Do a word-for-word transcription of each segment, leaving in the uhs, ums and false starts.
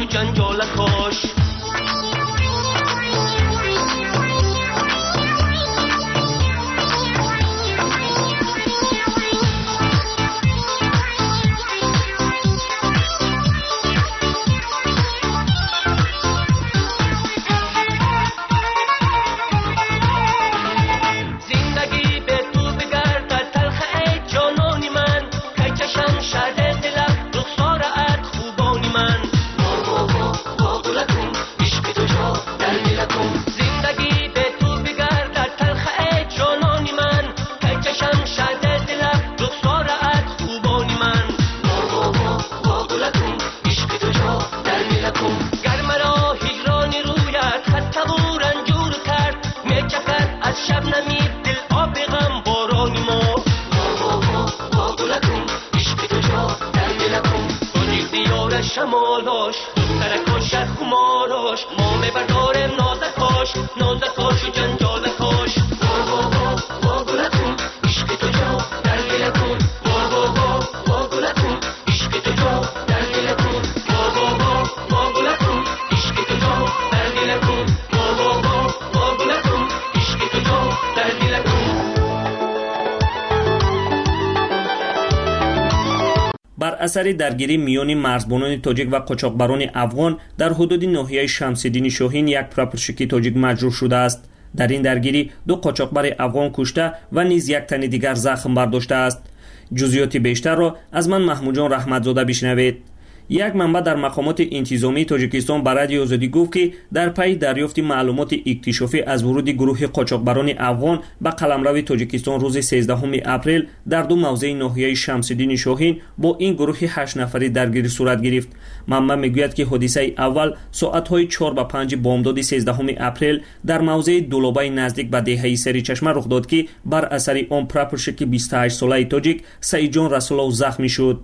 جنجال کش. شمالاش ترکاش خماراش ما ببردارم نازکاش نازکاش و جنجال کاش. وا وا وا وا گلتون عشق تو جا در دلتون. وا وا وا وا گلتون عشق تو جا در دلتون. وا وا وا وا گلتون عشق تو جا در دلتون. وا وا وا وا گلتون عشق تو جا در دلتون. بر اثر درگیری میان مرزبانان تاجیک و قاچاقبران افغان در حدود ناحیه شمس‌الدین شاهین یک پراپرشکی تاجیک مجروح شده است. در این درگیری دو قاچاقبر افغان کشته و نیز یک تن دیگر زخم برداشته است. جزئیات بیشتر را از من محمود جان رحمتزاده بشنوید. یک منبع در مقامات انتظامی تاجیکستان به رادیو آزادی گفت که در پی دریافت معلومات اکتشافی از ورود گروه قاچاقبران افغان به قلمرو تاجیکستان روز سیزدهم اپریل در دو موضع ناحیه شمس‌الدین شاهین با این گروه هشت نفری درگیری صورت گرفت. منبع میگوید که حادثه اول ساعت‌های چهار و پنج بامداد سیزدهم اپریل در موضع دولابه نزدیک به دهه سریچشمه رخ داد که بر اثر آن پراپرشکی بیست و هشت ساله تاجیک سعید جان رسول‌الله زخمی شد.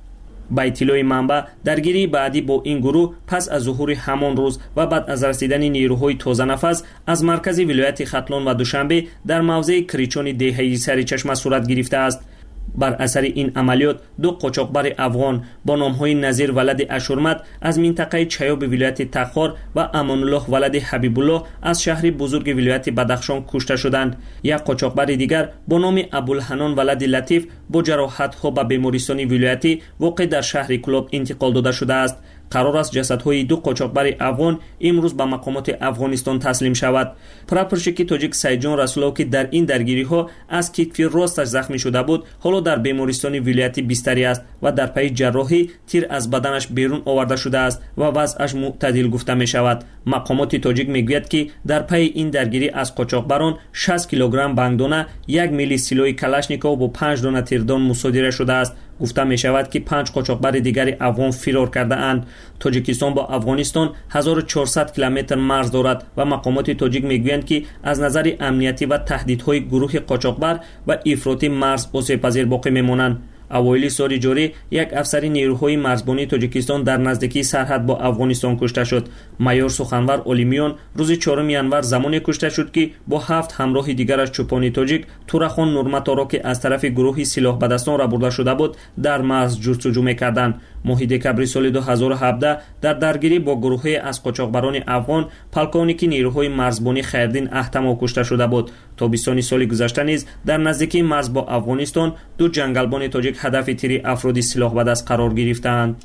با اطلاع منبع درگیری بعدی با این گروه پس از ظهور همان روز و بعد از رسیدن نیروهای تازه نفس از مرکز ولایت ختلان و دوشنبه در موضع کریچان دهه سریچشمه صورت گرفته است. بر اثر این عملیات دو قاچاقبر افغان با نامهای نظیر ولد اشورمت از منطقه چیاب ولایت تخار و امان الله ولد حبیب الله از شهر بزرگ ولایت بدخشان کشته شدند. یک قاچاقبر دیگر با نام ابوالحنان ولد لطیف با جراحت‌ها به بیمارستان ولایتی واقع در شهر کلاب انتقال داده شده است. قرار است جسدهای دو قاچاقبر افغان امروز به مقامات افغانستان تسلیم شود. پراپرشکی تاجیک سعید جان رسول‌الله که در این درگیری ها از کتف راستش زخمی شده بود حالا در بیمارستان ولایتی بستری است و در پی جراحی تیر از بدنش بیرون آورده شده است و وضعش معتدل گفته می شود. مقامات تاجیک میگوید که در پی این درگیری از قاچاقبران شصت کیلوگرم بانکدانه، یک میلی سیلوی کلاشنیکوف و پنج دانه تیردان مصادره شده است. گفته می شود که پنج قاچاقبر دیگر افغان فرار کرده اند. تاجیکستان با افغانستان هزار و چهارصد کیلومتر مرز دارد و مقامات تاجیک میگویند که از نظر امنیتی و تهدیدهای گروه قاچاقبر و افراطی مرز آسیب پذیر باقی میمانند. اوایل سال جاری یک افسر نیروهای مرزبانی تاجیکستان در نزدیکی سرحد با افغانستان کشته شد. مایور سخنور اولیمیان روز چهارم ژانویه زمانی کشته شد که با هفت همراه دیگرش چوپانی تاجیک تورخان نورمتا را که از طرف گروهی سلاح به دستان را برده شده بود در مرز جستجو می‌کردند. ماه دکبر سال دو هزار و هفده در درگیری با گروهی از قاچاقبران افغان پلکانیکی نیروهای مرزبانی خیردین احتما کشته شده بود. تابستان سال گذشته نیز در نزدیکی مرز با افغانستان دو جنگلبان تاجیک هدف تیر افراد سلاح به دست قرار گرفتند.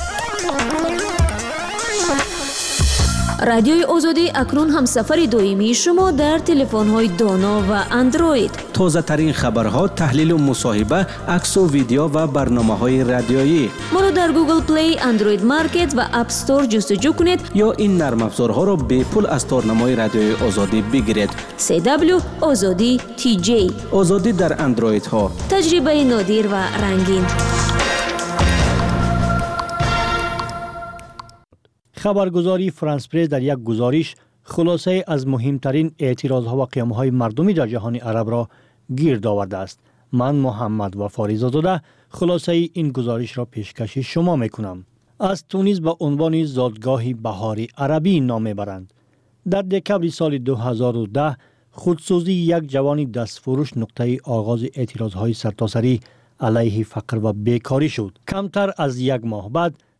رادیوی آزادی اکنون هم سفر دائمی شما در تلفن‌های دانا و اندروید. تازه ترین خبرها، تحلیل و مصاحبه، عکس و ویدیو و برنامه‌های رادیویی. ما را در گوگل پلی، اندروید مارکت و اپ استور جستجو کنید یا این نرم افزارها را به پول از تارنمای رادیوی آزادی بگیرید. سی دبلیو آزادی تی جی. آزادی در اندروید ها. تجربه نادر و رنگین. خبرگزاری فرانس پرس در یک گزارش خلاصه از مهمترین اعتراضها و قیام‌های مردمی در جهان عرب را گرد آورده است. من محمد وفاری زاده خلاصه این گزارش را پیشکش شما میکنم. از تونس به عنوان زادگاه بهار عربی نام میبرند. در دکبر سال دو هزار و ده خودسوزی یک جوان دستفروش نقطه آغاز اعتراضهای سرتاسری علیه فقر و بیکاری شد. کمتر از یک ماه بعد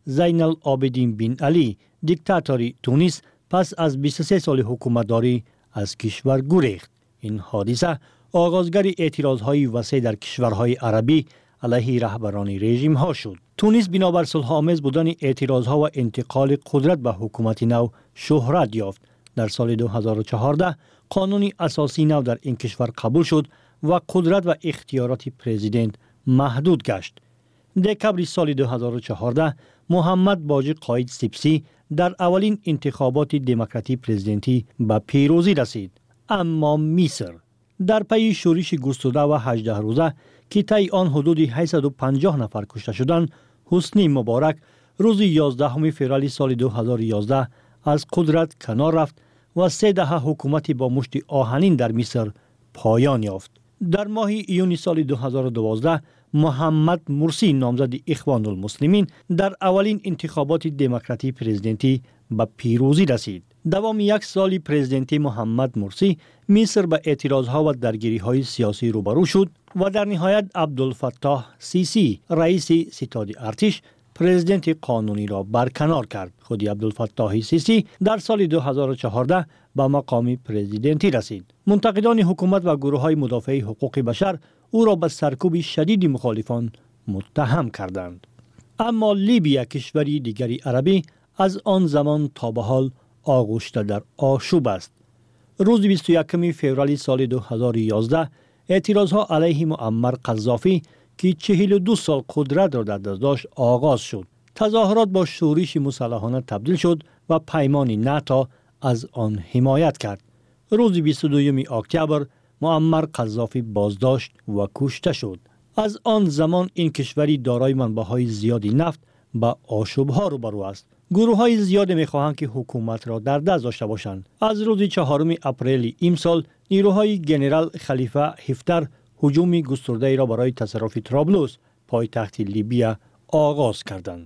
زین العابدین بن علی دیکتاتوری تونس پس از بیست و سه سال حکومتداری از کشور گریخت. این حادثه آغازگر اعتراضهای وسیع در کشورهای عربی علیه رهبران رژیم ها شد. تونس بنابر صلح‌آمیز بودن اعتراضها و انتقال قدرت به حکومت نو شهرت یافت. در سال دو هزار و چهارده قانون اساسی نو در این کشور قبول شد و قدرت و اختیارات پرزیدنت محدود گشت. دکبر سال دو هزار و چهارده محمد باجی قائد سپسی در اولین انتخابات دموکراتی پرزیدنتی به پیروزی رسید. اما مصر در پی شورش گسترده و هجده روزه که طی آن حدود هشتصد و پنجاه نفر کشته شدند، حسنی مبارک روز یازدهم فوریه سال دو هزار و یازده از قدرت کنار رفت و سه دهه حکومتی با مشت آهنین در مصر پایان یافت. در ماه ایون سال دو هزار و دوازده محمد مرسی نامزد اخوان المسلمین در اولین انتخابات دموکراتی پرزیدنتی به پیروزی رسید. دوام یک سال پرزیدنتی محمد مرسی مصر به اعتراضها و درگیری‌های سیاسی روبرو شد و در نهایت عبدالفتاح سیسی رئیس ستاد ارتش پرزیدنت قانونی را برکنار کرد. خود عبدالفتاح سیسی در سال دو هزار و چهارده به مقام پرزیدنتی رسید. منتقدان حکومت و گروه‌های مدافع حقوق بشر او را به سرکوب شدید مخالفان متهم کردند. اما لیبیا کشوری دیگری عربی از آن زمان تا به حال آغشته در آشوب است. روز بیست و یکم فوریه سال دو هزار و یازده اعتراضها علیه معمر قذافی که چهل و دو سال قدرت را در دست داشت آغاز شد. تظاهرات با شورش مسلحانه تبدیل شد و پیمان ناتو از آن حمایت کرد. روز بیست و دوم اکتبر معمر قذافی بازداشت و کشته شد. از آن زمان این کشوری دارای منبع‌های زیادی نفت با آشوب‌ها روبرو است. گروه‌های زیاد می‌خواهند که حکومت را در دست داشته باشند. از روز چهارم اپریل امسال نیروهای ژنرال خلیفه حفتر هجوم گسترده‌ای را برای تصرف طرابلس پایتخت لیبیا آغاز کردند.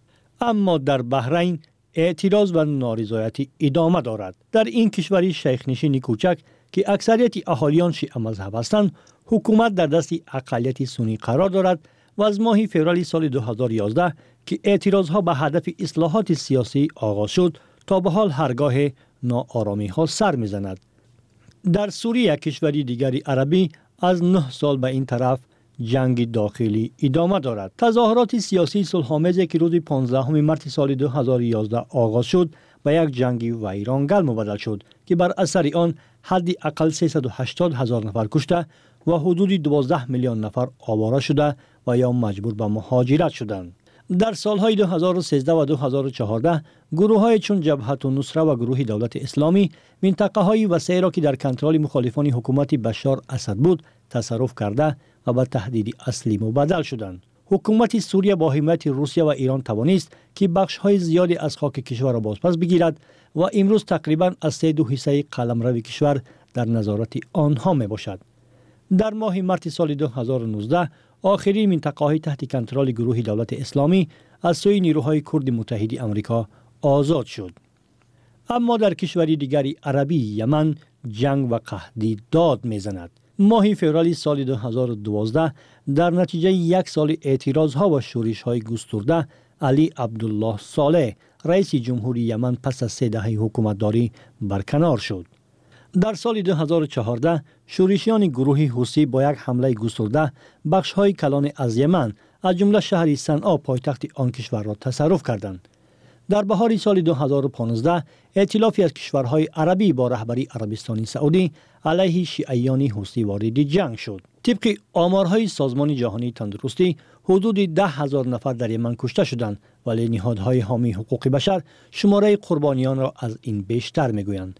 اما در بحرین اعتراض و نارضایتی ادامه دارد. در این کشوری شیخ نشین کوچک که اکثریت اهالیان شیعه مذهب هستند، حکومت در دست اقلیت سنی قرار دارد و از ماه فوریه سال دو هزار و یازده که اعتراضها به هدف اصلاحات سیاسی آغاز شد تا به حال هرگاه ناآرامی ها سر میزند. در سوریه کشوری دیگری عربی از نه سال به این طرف جنگ داخلی ادامه دارد. تظاهرات سیاسی صلح‌آمیزی که روز پانزدهم مارس سال دو هزار و یازده آغاز شد به یک جنگ ویرانگر مبدل شد که بر اثر آن حداقل سیصد و هشتاد هزار نفر کشته و حدود دوازده میلیون نفر آواره شده و یا مجبور به مهاجرت شدند. در سالهای دو هزار و سیزده و دو هزار و چهارده گروه‌های چون جبهت النصره و گروه دولت اسلامی منطقه‌های وسیعی را که در کنترل مخالفان حکومت بشار اسد بود تصرف کرده و به تهدید اصلی مبدل شدند. حکومت سوریه با حمایت روسیه و ایران توانست که بخش‌های زیادی از خاک کشور را بازپس بگیرد و امروز تقریباً از سه دو حصه قلمرو کشور در نظارت آنها می باشد. در ماه مارس سال دو هزار و نوزده آخرین منطقه‌های تحت کنترل گروه دولت اسلامی از سوی نیروهای کرد متحد آمریکا آزاد شد. اما در کشوری دیگری عربی یمن جنگ و قحطی داد میزند. ماه فوریه سال دو هزار و دوازده در نتیجه یک سال اعتراضها و شورش‌های گسترده علی عبدالله صالح رئیس جمهوری یمن پس از سه دهه حکومتداری برکنار شد. در سال دو هزار و چهارده شورشیان گروه حوثی با یک حمله گسترده بخش‌های کلان از یمن از جمله شهر صنعا پایتخت آن کشور را تصرف کردند. در بهار سال دو هزار و پانزده ائتلافی از کشورهای عربی با رهبری عربستان سعودی علیه شیعیان حوثی وارد جنگ شد. طبق آمارهای سازمان جهانی تندرستی حدود ده هزار نفر در یمن کشته شدند، ولی نهادهای حامی حقوق بشر شماره قربانیان را از این بیشتر میگویند.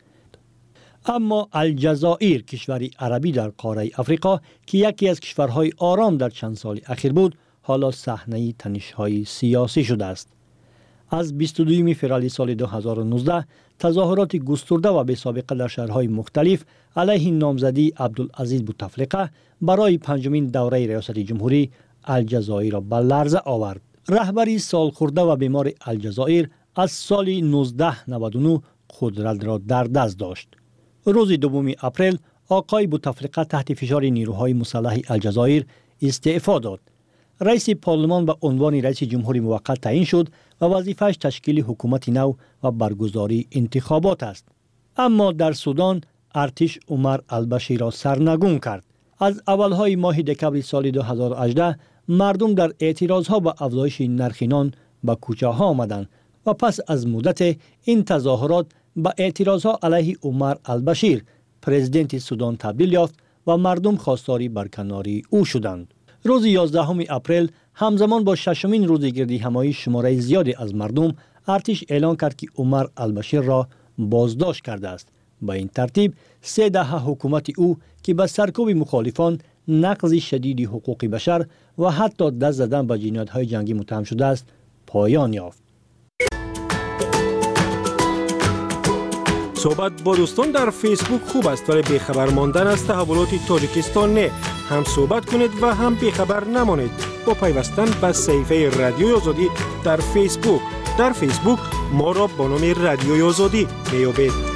اما الجزایر کشوری عربی در قاره افریقا که یکی از کشورهای آرام در چند سال اخیر بود، حالا صحنه تنش‌های سیاسی شده است. از بیست و دوم فوریه سال دو هزار و نوزده تظاهرات گسترده و بی سابقه در شهرهای مختلف علیه نامزدی عبدالعزیز بوتفلیقه برای پنجمین دوره ریاست جمهوری الجزایر را به لرزه آورد. رهبری سالخورده و بیمار الجزایر از سال نوزده نود و نه قدرت را در دست داشت. روز دوم اپریل آقای بوتفلیقه تحت فشار نیروهای مسلح الجزایر استعفا داد. رئیس پارلمان به عنوان رئیس جمهوری موقت تعیین شد و وظیفه‌اش تشکیل حکومت نو و برگزاری انتخابات است. اما در سودان ارتش عمر البشیر را سرنگون کرد. از اولهای ماه دکمبر سال دو هزار و هجده مردم در اعتراضها به افزایش نرخ نان به کوچه ها آمدند و پس از مدت این تظاهرات به اعتراضها علیه عمر البشیر پرزیدنت سودان تبدیل یافت و مردم خواستار برکناری او شدند. روز یازدهم اپریل همزمان با ششمین روز گردی همایی شماره زیادی از مردم ارتش اعلان کرد که عمر البشیر را بازداشت کرده است. با این ترتیب سه دهه حکومت او که به سرکوب مخالفان، نقض شدید حقوق بشر و حتی دست زدن به جنایت‌های جنگی متهم شده است پایان یافت. صحبت با دوستان در فیسبوک خوب است ولی بیخبر ماندن از تحولات تاجیکستان نه. هم صحبت کنید و هم بیخبر نمانید با پیوستن به صفحه رادیوی آزادی در فیسبوک. در فیسبوک ما را با نام رادیوی آزادی میابید.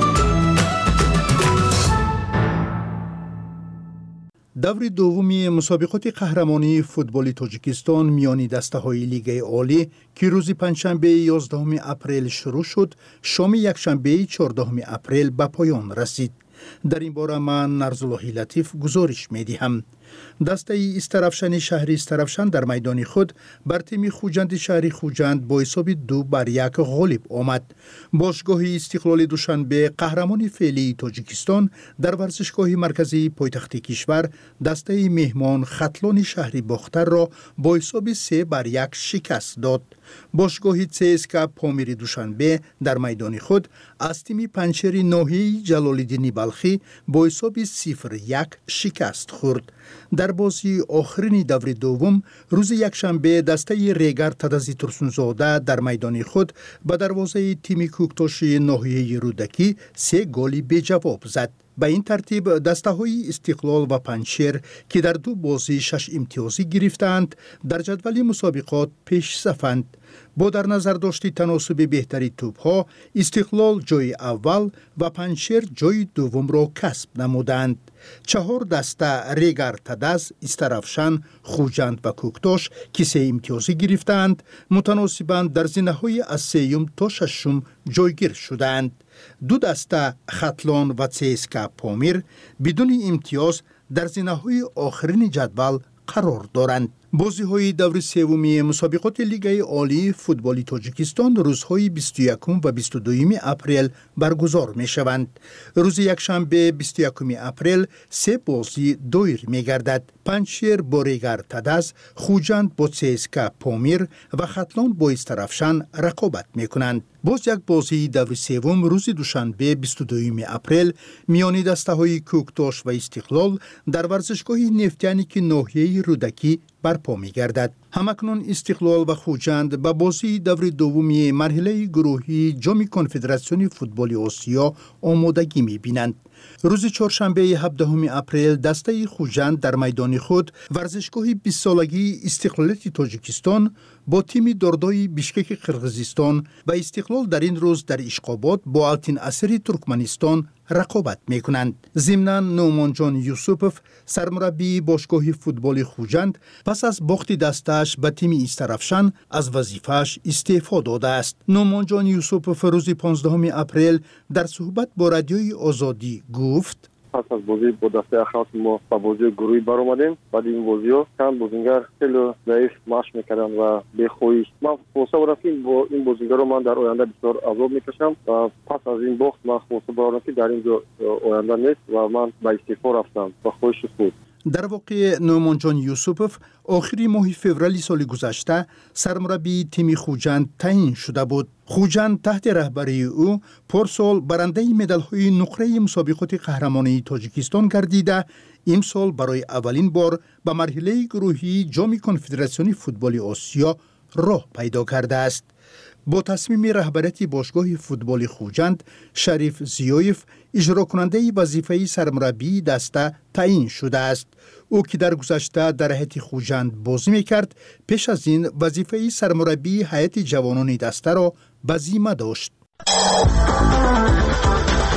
دور دومی مسابقات قهرمانی فوتبال تاجیکستان میان دسته‌های لیگ عالی که روز پنجشنبه یازدهم اپریل شروع شد، شام یکشنبه چهاردهم اپریل به پایان رسید. در این باره من نرزاللهی لطیف گزارش می‌دهم. دسته استرافشن شهری استرافشن در میدان خود بر تیم خوجند شهری خوجند با حساب دو بر یک غالب آمد. باشگاه استقلال دوشنبه قهرمان فعلی تاجیکستان در ورزشگاه مرکزی پایتخت کشور دسته مهمان ختلان شهری باختر را با حساب سه بر یک شکست داد. باشگاه سیسکا پامیر دوشنبه در میدان خود از تیم پنچر ناحیه جلال‌الدین بلخی با حساب صفر یک شکست خورد. در بازی آخرین دور دوم روز یکشنبه دسته ریگر تدزی ترسونزاده در میدان خود به دروازه تیم کوکتاش ناحیه رودکی سه گلی به جواب زد. به این ترتیب دسته های استقلال و پنشیر که در دو بازی شش امتیازی گرفتند در جدول مسابقات پیش صفند. با در نظر داشتی تناسب بهتری توپ ها استقلال جای اول و پنشیر جای دوم را کسب نمودند. چهار دسته ریگر تدز، استرافشن، خوجند و کوکتاش که سه امتیازی گرفتند متناسباً در زینه های از سیوم تا ششم جایگیر شدند. دو دسته ختلان و سیسکا پامیر بدون امتیاز در زینه های آخرین جدول قرار دارند. بازی های دور سومی مسابقات لیگ عالی فوتبال تاجیکستان روزهای بیست و یکم و بیست و دوم اپریل برگزار می شوند. روز یکشنبه بیست و یکم اپریل سه بازی دایر می گردد. پنشیر با ریگر تدز، خوجند با سیسکا پامیر و ختلان با استرافشن رقابت می کنند. باز یک بازی دور سوم روز دوشنبه بیست و دوم اپریل میان دسته های کوکتاش و استقلال در ورزشگاه نفتیانی که ناحیه رودکی برپا می گردد. همکنون استقلال و خوجند به بازی دور دومی مرحله گروهی جام کنفدراسیون فوتبال آسیا آمادگی می بینند. روز چهارشنبه هفدهم اپریل دسته خوجند در میدان خود ورزشگاه بیست سالگی استقلالیت تاجیکستان با تیم دردای بیشکک قرقیزستان و استقلال در این روز در اشقاباد با التین اسری ترکمنستان رقابت می کنند. ضمناً نومان جان یوسوپوف سرمربی باشگاه فوتبال خوجند پس از باخت دستش به تیم استرافشن از وظیفه‌اش استعفا داده است. نومان جان یوسوپوف روز پانزدهم اپریل در صحبت با رادیوی آزادی گفت: پس از بازی با دسته اخلاص ما با بازی گروهی برآمدیم. بعد این بازی ها چند بازیگر خیلی ضعیف مشق میکردن و بیخویی. من خواسته بودم که با این بازیگر رو من در آینده بسیار عذاب میکشم و پس از این باخت من خواسته بودم که در این آینده نیست و من به استعفا رفتم و خوش بود. در واقع نومان جان یوسوپوف آخری ماه فوریه سال گذشته سرمربی تیم خوجند تعیین شده بود. خوجند تحت رهبری او پارسال برنده مدال‌های نقره مسابقات قهرمانی تاجیکستان گردیده امسال برای اولین بار به مرحله گروهی جام کنفدراسیون فوتبال آسیا راه پیدا کرده است. با تصمیم رهبریت باشگاه فوتبال خوجند شریف زیایف اجرا کننده وظیفه سرمربی دسته تعیین شده است. او که در گذشته در هیئت خوجند بازی میکرد پیش از این وظیفه سرمربی هیئت جوانان دسته را به ذمه داشت.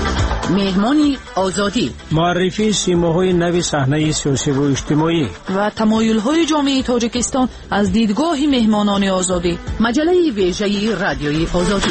مهمانی آزادی، معرفی سیماهای نو صحنه سیاسی و اجتماعی و تمایل‌های جامعه تاجیکستان از دیدگاه مهمانان آزادی. مجله ویژه رادیوی آزادی.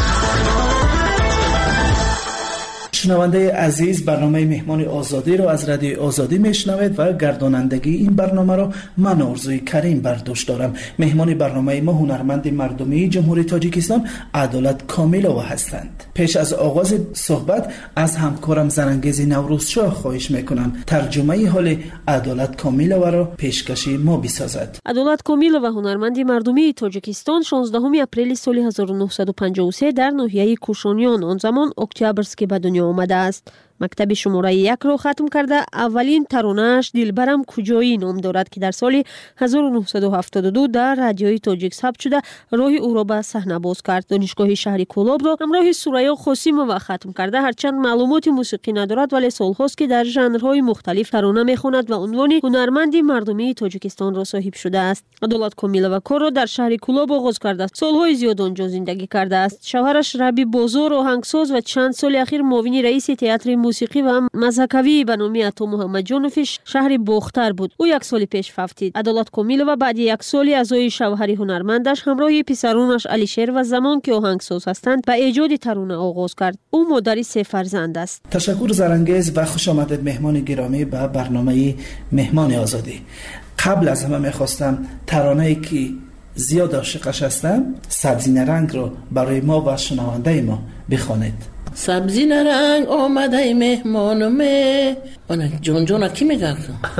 شنونده عزیز، برنامه مهمان آزادی رو از رادیو آزادی میشنوید و گردانندگی این برنامه رو من آرزوی کریم بر دوش دارم. مهمان برنامه ما هنرمند مردمی جمهوری تاجیکستان عدالت کامیلووا هستند. پیش از آغاز صحبت از همکارم زرانگیز نوروزشاه خواهش میکنم ترجمه حال عدالت کامیلووا را پیشکشی ما بسازد. عدالت کامیلووا هنرمند مردمی تاجیکستان شانزدهم اپریل سال هزار و نهصد و پنجاه و سه در ناحیه کوشانیان، آن زمان اکتبرسک، به دنیا آمده است. مکتب شماره یک را ختم کرده. اولین ترانه‌اش دلبرم کجایی نام دارد که در سال هزار و نهصد و هفتاد و دو در رادیوی تاجیک ثبت شده راه او را به صحنه باز کرد. دانشگاه شهر کولاب را همراه سوریا خاسیمووا ختم کرده. هرچند معلومات موسیقی ندارد ولی سالهاست که در ژانرهای مختلف ترانه میخواند و عنوان هنرمند مردمی تاجیکستان را صاحب شده است. عدالت کامیلووا کار را در شهر کولاب آغاز کرده. سالهای زیاد آنجا زندگی کرده است. شوهرش ربی بازار آهنگساز و چند سال اخیر معاون رئیس تئاتر موسیقی و مذهبی به نام عطا محمد جانوف شهر باختر بود. او یک سال پیش فوتید. عدالت کامیلووا بعد یک سالی اعضای شوهر هنرمندش همراه پسرانش علیشیر و زمان که آهنگساز هستند به ایجاد ترانه آغاز کرد. او مادر سه فرزند است. تشکر زرانگیز و خوش آمدید مهمان گرامی به برنامه مهمان آزادی. قبل از همه میخواستم ترانه‌ای که زیاد عاشقش هستم، سبزی نرنگ رو برای ما و شنونده ما بخوانید. سبزی نرنگ آمده مهمانمه، آنه جون جون کی میگه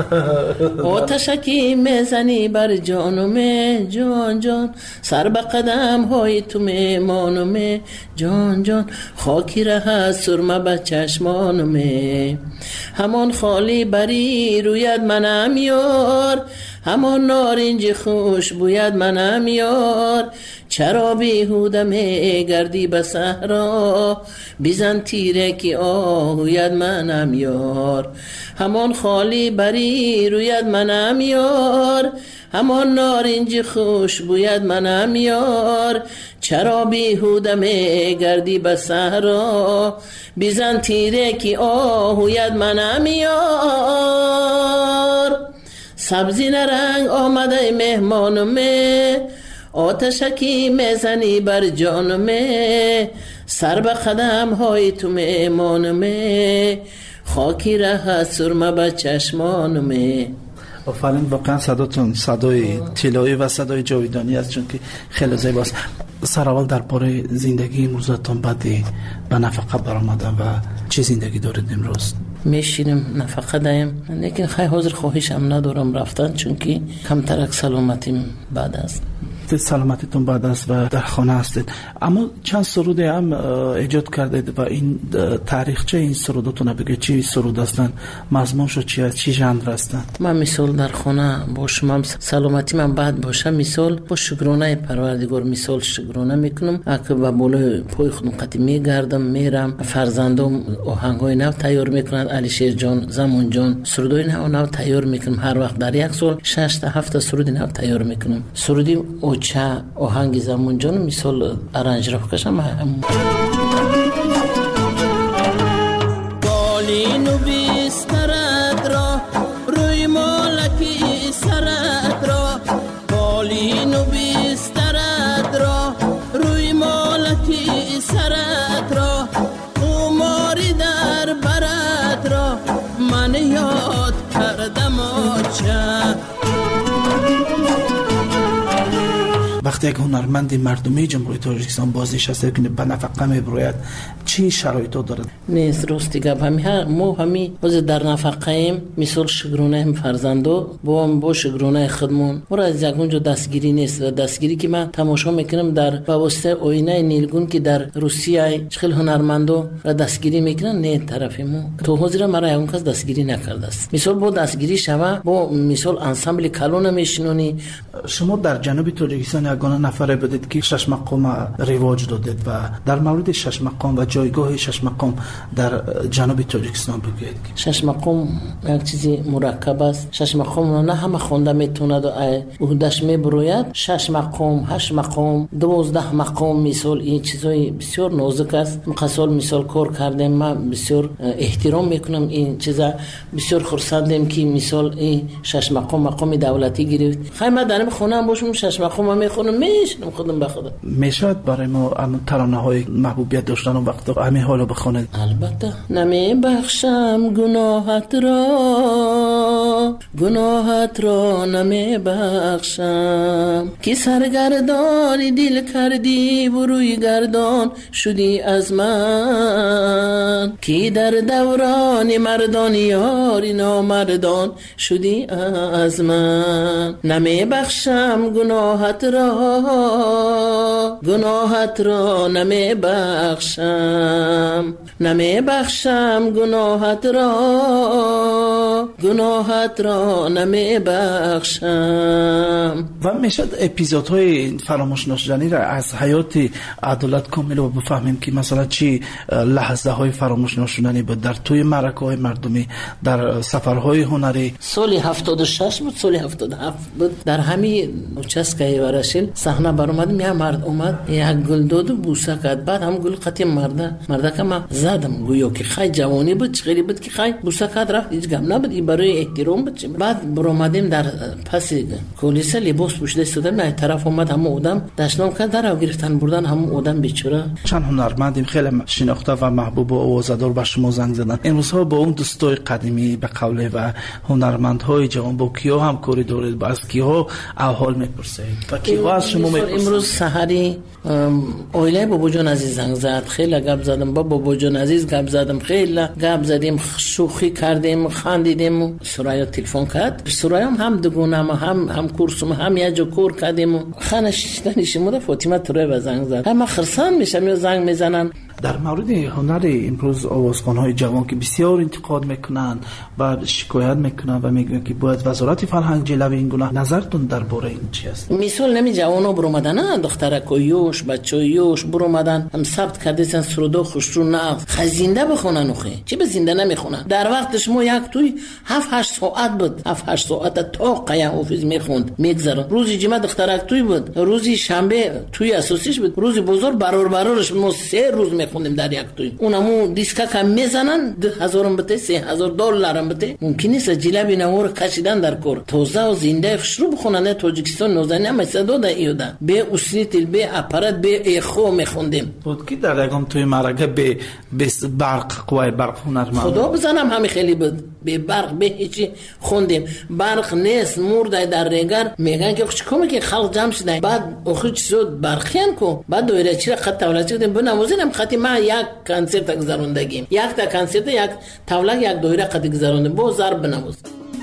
آتشکی میزنی بر جانمه، جان جان سر به قدم های تو مهمانمه، جان جان خاکی ره سرمه به چشمانمه، همان خالی بری روید منم یار، همان نارنج خوش بوید منم یار، چرا بیهوده می گردی به صحرا، بیزن تیره که آهوید منم یار، همان خالی بری روید منم یار، همان نارنج خوش بوید منم یار، چرا بیهوده می گردی به صحرا، بیزن تیره که آهوید منم یار. سبزی نرنگ آمده مهمانمه، آتشکی میزنی بر جانمه، سر به قدم های تو مهمانمه، خاکی ره سرمه به چشمانمه. آفرین، واقعا صداتون صدای طلایی و صدای جاویدانی است، چون که خیلی زیباست. سر اول در باره زندگی امروزتون بعدی به نفقه برآمدن و چه زندگی دارید امروز؟ میشینم نفقه دایم، لیکن خیلی حاضر خواهشم ندارم رفتن، چون که کمترک سلامتیم بعد است. سلامتیتون بعد است و در خانه هستید، اما چند سرود هم ایجاد کردید و این تاریخچه این سروداتون بگید چی سرود هستن، مضمونشو چی است، چی ژانر هستن؟ من مثال در خانه باشم، هم سلامتی من بعد باشه، مثال با شکرانه پروردگار مثال شکرانه میکنم، اگه با بالای پای خودم قطعی میگردم میرم، فرزندم آهنگای نو تیار میکنند، علیشیر جان، زمان جان سرودای نو نو تیار میکنم، هر وقت در یک سال شش تا هفت سرود نو تیار میکنم. سرودی چه آهنگ زمان جان مثال ارنج را بکشم، بالین و بیسترد را روی مالکی سرد را، بالین و بیسترد را روی مالکی سرد را، اوماری در برد را من یاد کردم آچه. وقتی یک هنرمند مردمی جمهوری تاجیکستان بازنشسته کنه به نفقه میبروید، چی شرایطو دارد؟ نیست راستی گپ همین ما همین باز در نفقه ایم، مثال شگرونه هم فرزندو با هم با شگرونه خودمون برای از یکونجا دستگیری نیست. دستگیری که من تماشا میکنم در واسطه آینه نیلگون که در روسیه خیلی هنرمندو را دستگیری میکنن، نه طرف ما تو حاضر مرا یکون کس دستگیری نکرده است. مثال با دستگیری شوه با مثال انسامبل کلون میشنونی. شما در جنوب تاجیکستان یک یگانه نفر بودید که شش مقام رواج دادید و در مورد شش مقام و جایگاه شش مقام در جنوب تاجیکستان بگویید. شش مقام یک چیزی مرکب است. شش مقام نه همه خونده میتوند و عهده‌اش میبروید. شش مقام، هشت مقام، دوازده مقام مثال این چیزای بسیار نازک است. مقصال مثال کار کردیم، من بسیار احترام میکنم این چیزا، بسیار خرسندم که مثال این شش مقام مقام دولتی گرفت. خیلی من در خونه هم باشم شش مقام میخونم میشنم خودم به خودم. میشد برای ما ترانه های محبوبیت داشتن اون وقت همین حالا بخونید؟ البته. نمیبخشم گناهت را، گناهت را نمیبخشم، که سرگردانی دل کردی و روی گردان شدی از من، که در دوران مردان یاری نامردان شدی از من. نمیبخشم گناهت را، گناهت را نمیبخشم، نمیبخشم گناهت را، گناهت را نمیبخشم. و میشد اپیزودهای فراموش نشدنی را از حیات عدالت کامل رو بفهمیم که مثلا چی لحظه های فراموش نشدنی بود در توی معرکه های مردمی، در سفرهای هنری؟ سال هفتاد و شش بود، سال هفتاد و هفت بود، در همین چسکای ورشل صحنه برآمدم، یه مرد اومد یک گل داد و بوسه کرد، بعد هم گل قطعی مرده مرده که من زدم، گویا که خیلی جوانی بود، خیلی بود که خیلی بوسه کرد رفت، هیچ گم نبود، این برای احترام بود. بعد برآمدیم در پس کلیسا لباس پوشیده استادم، نه طرف اومد هم آدم دشنام کرد، در گرفتن بردن هم آدم بیچاره. چند هنرمندیم خیلی شناخته و محبوب و آوازدار به شما زنگ زدن. امروز ها با اون دوستای قدیمی به قوله و هنرمندهای جوان با کیا هم کاری دارید؟ با از کیا احوال میپرسید و کیا از شما میپرسید؟ امروز سحری اویله بابا جان عزیز زنگ زد، خیلی گپ زدم با بابا جان عزیز، گپ زدم، خیلی گپ زدیم، شوخی کردیم، خندیدیم. سرایا تلفن کرد، سرایا هم دگونم هم هم کورسم هم یه جو کور کردیم، خانه شیشتنی شما فاطمه تروی زنگ زد، هم خرسان میشم یا زنگ میزنن. در مورد هنر امروز آوازخوان‌های جوان که بسیار انتقاد میکنن و شکایت میکنن و میگن که باید وزارت فرهنگ جلوی این گناه، نظرتون درباره این چی است؟ مثال نمی جوانا برآمدن، دخترکویوش بچویوش برآمدن هم ثبت کردن سرودا خوشرو نغز خزینده بخونن، اخی چی به زنده نمیخونن. در وقتش ما یک توی هفت هشت ساعت بود، هفت هشت ساعت تا قیا حافظ میخوند میگذره. روزی جمعه دخترک توی بود، روزی شنبه توی اساسیش بود، روزی بزرگ برار برارش ما سه روز میخوندیم در یک توی. اونمو دیسکا کم میزنن، ده هزارم بته، سه هزار دلارم بته. ممکن نیست جلبی نور کشیدن در کور توزه و زنده خشرو بخونن. تاجیکستان نوزنی هم صدا ده ایودا به اسنیتل به اپارات به اخو میخوندیم. بود که در یکم توی مرکه به بس برق قوای برق هنرمند خدا بزنم همین خیلی بود، به برق به هیچی خوندیم. برق نیست مرده در رگر میگن که چیکار که خلق جمع شده، بعد اخو چیزود برقیان کو، بعد دویره چی خط تولد کردیم بنوازیم. خطی ما یک کنسرت گذروندگیم، یک تا کنسرت یک تولد یک دویره خط گذروندیم با ضرب بنواز.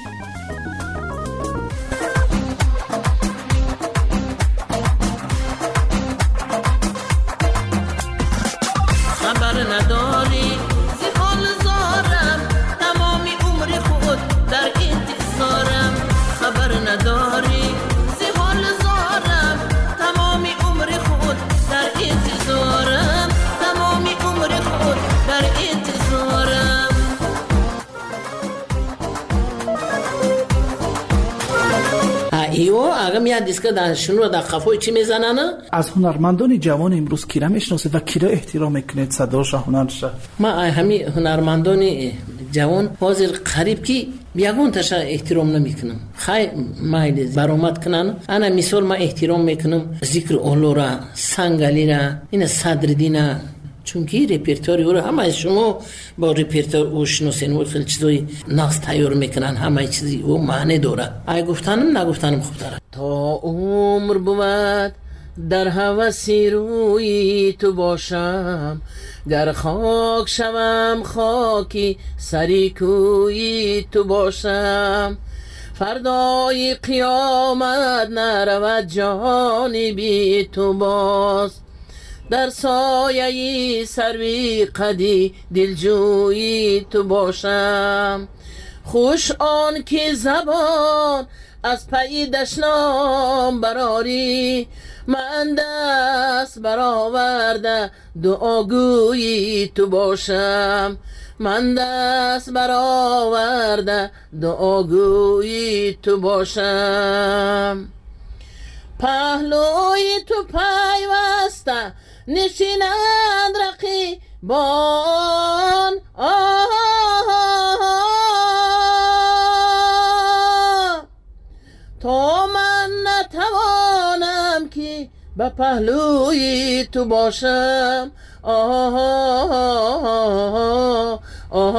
خبر نداری زی حال زارم، تمامی عمر خود در انتظارم. خبر نداری زی حال زارم، تمامی عمر خود در انتظارم، تمامی عمر خود در انتظارم. ایو اگه میاد دیسک دانشجو در خفای چی میزنن؟ از هنرمندان جوان امروز کی را میشناسید و کی را احترام میکنید؟ صداش هنرش؟ ما همین هنرمندان جوان حاضر قریب کی بیگون تاشا احترام نمیکنم، خیلی مایل برآمد کنن. انا مثال ما احترام میکنم ذکر اولورا، سنگالی را، این صدرالدین، چون که رپرتوری رو همه از شما با رپرتور او شناسین و خیلی چیزای نقص تیار میکنن، همه چیزی او معنی داره. ای گفتنم نگفتنم خوب داره. تا عمر بود در هوسی روی تو باشم، گر خاک شوم خاکی سری کوی تو باشم. فردای قیامت نرود جانی بی تو باز، در سایه سروی قدی دلجویی تو باشم. خوش آن که زبان از پی دشنام براری من دست برآورده دعاگویی تو باشم من دست برآورده دعاگویی تو باشم پهلوی تو پیوسته نشینند رقیبان تا من نتوانم که به پهلوی تو باشم آه آه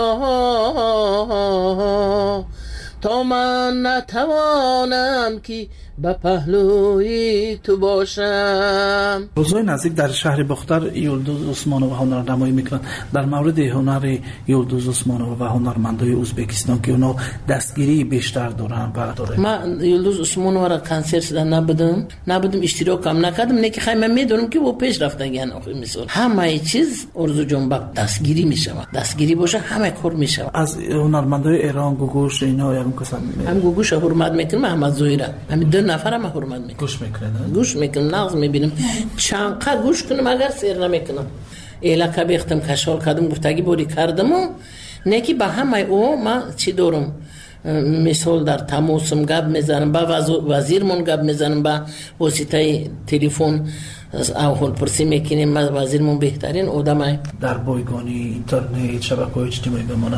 آه تا من نتوانم که به پهلوی تو باشم. روزهای نزدیک در شهر بختر یلدوز عثمانووا هنرنمایی میکنند. در مورد هنر یلدوز عثمانووا و هنرمندای ازبکستان که اونا دستگیری بیشتر دارن و داره. من یلدوز عثمانووا را کنسرت دادن نبودم نبودم اشتراک هم نکردم نه که خیلی میدونم که او پیش رفتگن آخه مثال همه چیز ارزو جنبک دستگیری میشود دستگیری باشه همه کار میشود. از هنرمندای ایران گوگوش اینا یارم کسان هم گوگوش حرمت میکنم محمد زهیره همین دو نفر هم حرمت میکنم گوش میکنم گوش میکنم نغز میبینم چند قد گوش کنم اگر سیر نمیکنم ایلا که بیختم کشال کردم گفتگی بوری کردم و نه که به همه او من چی دارم مثال در تماسم گپ میزنم با وزیرمون گپ میزنم با واسطه تلفن اول پرسی میکنیم وزیرمون بهترین آدمه در بایگانی اینترنت شبکه‌های اجتماعی بمونن.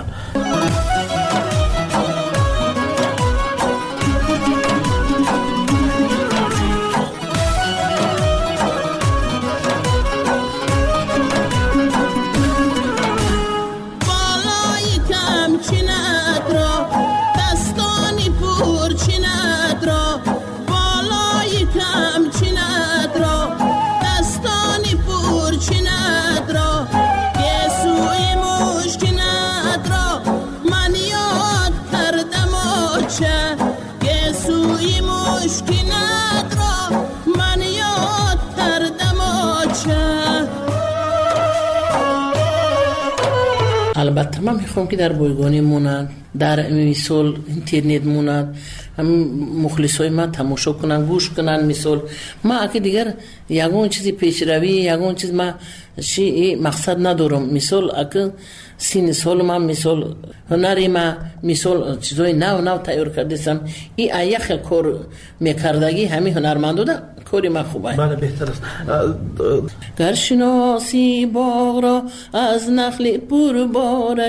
البته من میخوام که در بایگانی مونن در مثال اینترنت مونن هم مخلصای من تماشا کنن گوش کنن مثال ما اگه دیگر یگون چیزی پیشروی یگون چیز ما چی مقصد ندارم مثال اگه سین سال من مثال هنری ما مثال چیزای نو نو تیار کردم این ایخ کار میکردگی همین هنرمندو ده کاری من خوبه. بله بهتر است. گر شناسی باغ را از نخل پر بار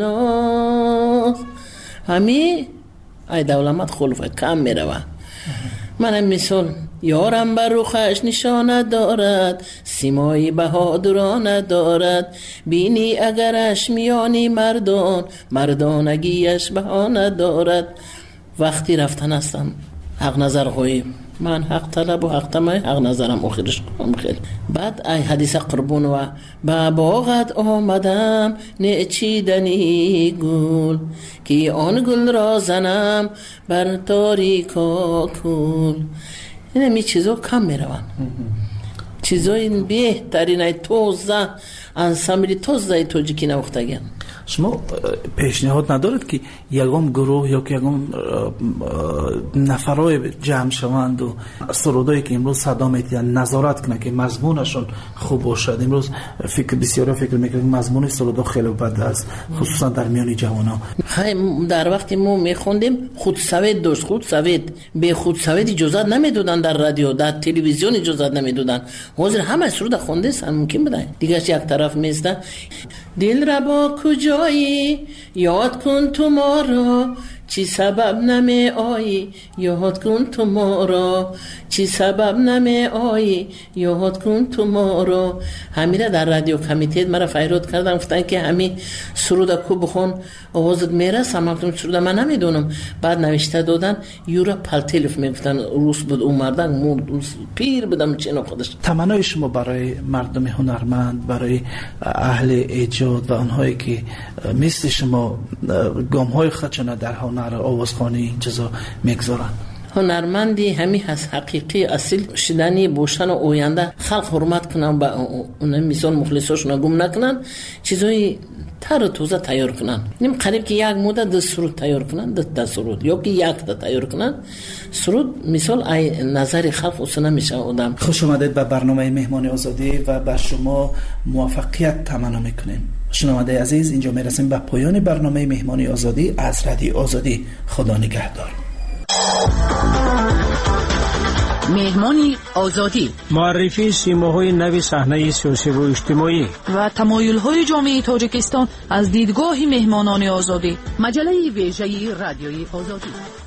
شناس همین ای دولمت خلفه کم میروه. منم مثال یارم بر رخش نشانه دارد سیمای بهادرانه دارد بینی اگرش میانی مردان مردانگیش بهانه دارد. وقتی رفتن هستم حق نظر خوی من حق طلب و حق تمای حق نظرم آخرش کنم خیلی بعد ای حدیث قربون و با باغت آمدم نچیدنی گل که آن گل را زنم بر تاریکا کل. این همی چیزا کم میرون چیزای بهترین توزه انسامبلی توزه توجیکی نوختگن. شما پیشنهاد ندارد که یگام گروه یا که یگام نفرای جمع شوند و سرودایی که امروز صدا میتین نظارت کنن که مضمونشون خوب باشد؟ امروز فکر بسیاری فکر میکنن مضمون سرودا خیلی بد است خصوصا در میان جوانان. خیلی در وقتی ما میخوندیم خودسوید داشت خودسوید به خودسوید اجازت نمیدادن در رادیو در تلویزیون اجازت نمیدادن حاضر همه سرود خونده سن ممکن بودن دیگه یک طرف میسته دل را با کجایی یاد کن تو ما را چی سبب نمی آیی یاد کن تو ما را چی سبب نمی آیی یاد کن تو ما را. همین در رادیو کمیته مرا فریاد کردن گفتن که همین سرود کو بخون آوازت میرسه من گفتم سرود من نمیدونم بعد نوشته دادن یورا پلتلف میگفتن روس بود اون مردن مرد پیر بدم چینا خودش. تمنای شما برای مردم هنرمند برای اهل ایجاد و آنهایی که مثل شما گام های خدشانه در هنر آوازخوانی این چیزا میگذارن؟ هنرمندی همین هست، حقیقی اصیل شدنی بوشتن و آینده خلق حرمت کنن، با اون مثال مخلصاشون گم نکنن، چیزای تر توزه تیار کنن. نیم قریب که یک مدت ده سرود تیار کنن، ده, ده سرود یا که یک ده تیار کنن سرود، مثال ای نظر خلق اصلا نمیشه آدم. خوش آمدید به برنامه مهمان آزادی و به شما موفقیت تمنا میکنیم. شنونده عزیز، اینجا میرسیم به پایان برنامه مهمان آزادی از رادیو آزادی. خدا نگهدار. مهمانی آزادی، معرفی سیماهای نوی صحنه سیاسی و اجتماعی و تمایل‌های جامعه تاجیکستان از دیدگاه مهمانان آزادی. مجله ویژه رادیوی آزادی.